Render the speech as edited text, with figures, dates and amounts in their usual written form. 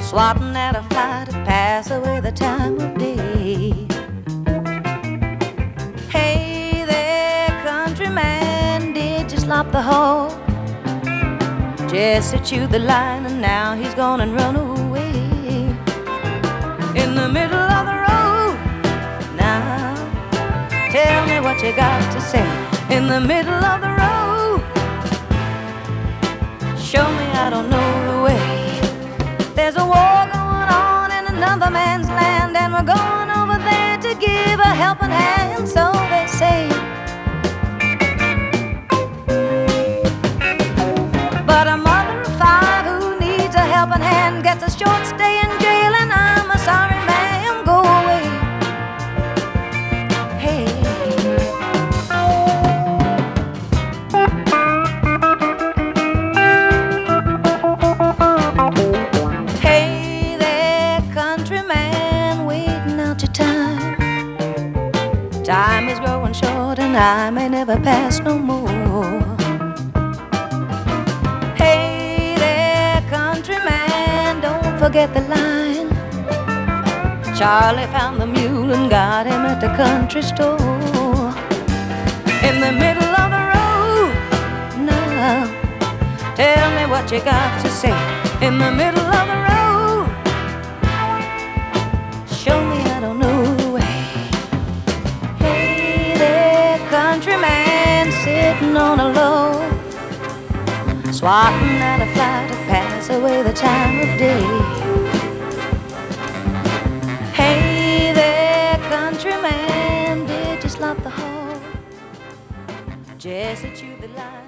swatting at a fly to pass away the time of day. Hey there, countryman, did you slop the hoe? Jesse chewed the line and now he's gone and run away. In the middle of the road, now tell me what you got to say. In the middle of the road, show me I don't know the way. There's a war going on in another man's land, and we're going over there to give a helping hand, so they say. But a mother of five who needs a helping hand gets a short stay in jail, and I'm a sorry ma'am, go away. Hey. Hey there, countryman, waiting out your time. Time is growing short and I may never pass no more. Hey there, countryman, don't forget the line. Charlie found the mule and got him at the country store. In the middle of the road, now tell me what you got to say. In the middle of the road, show me I don't know the way. Hey there, countryman, sitting on a log, swatting at a fly to pass away the time of day. Hey there, countryman, did you slop the hoe? Jesse chewed the line.